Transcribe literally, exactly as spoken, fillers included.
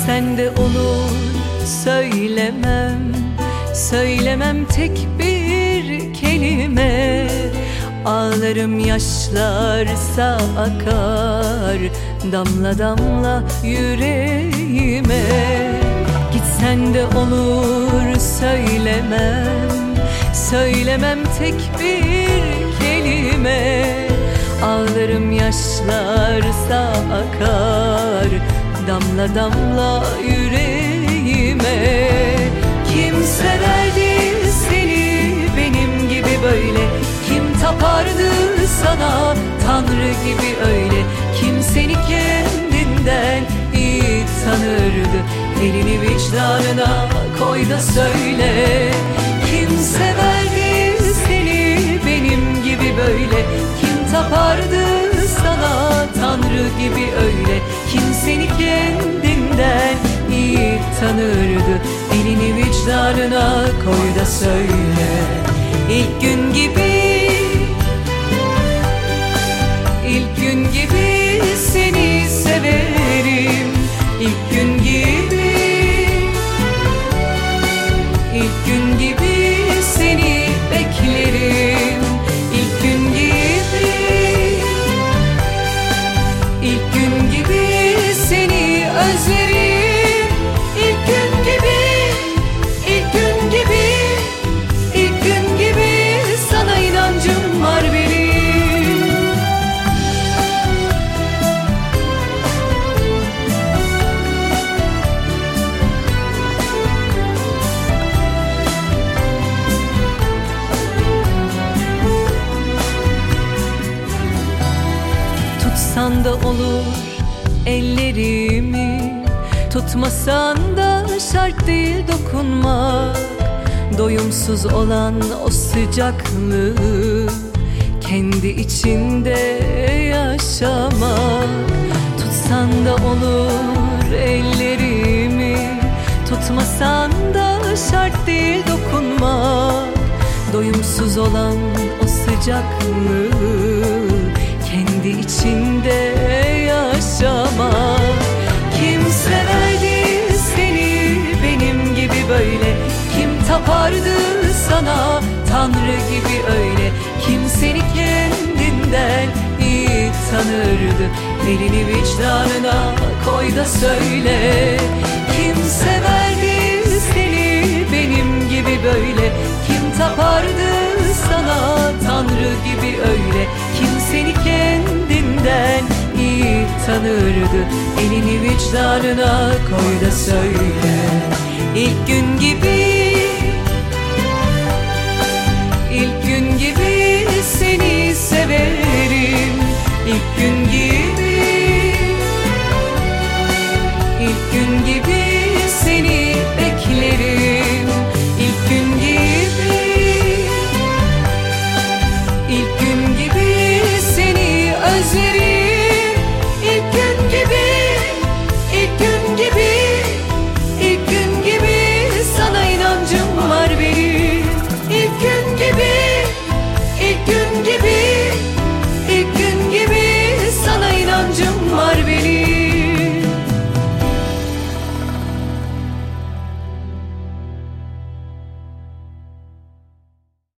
Gitsen de olur söylemem, söylemem tek bir kelime. Ağlarım yaşlarsa akar, damla damla yüreğime. Gitsen de olur söylemem, söylemem tek bir kelime. Ağlarım yaşlarsa akar, damla damla yüreğime. Kim severdi seni benim gibi böyle? Kim tapardı sana Tanrı gibi öyle? Kim seni kendinden iyi tanırdı? Elini vicdanına koy da söyle. Kim severdi seni benim gibi böyle? Kim tapardı sana Tanrı gibi öyle? Kim seni kendinden iyi tanırdı? Elini vicdanına koy da söyle. İlk gün gibi, ilk gün gibi seni severim. İlk gün gibi, ilk gün gibi seni beklerim. İlk gün gibi, ilk gün gibi seni özlerim. İlk gün gibi, ilk gün gibi, ilk gün gibi sana inancım var benim. Tutsan da olur ellerimi, tutmasan da şart değil dokunmak. Doyumsuz olan o sıcaklığı kendi içinde yaşamak. Tutsan da olur ellerimi, tutmasan da şart değil dokunmak. Doyumsuz olan o sıcaklığı kendi içinde yaşamak. Kim severdi seni benim gibi böyle? Kim tapardı sana Tanrı gibi öyle? Kim seni kendinden iyi tanırdı? Elini vicdanına koy da söyle. Kim severdi seni benim gibi böyle? Kim tapardı sana Tanrı gibi öyle? Kim seni kendinden iyi tanırdı? Elini vicdanına koy da söyle. İlk gün gibi, ilk gün gibi seni severim. İlk gün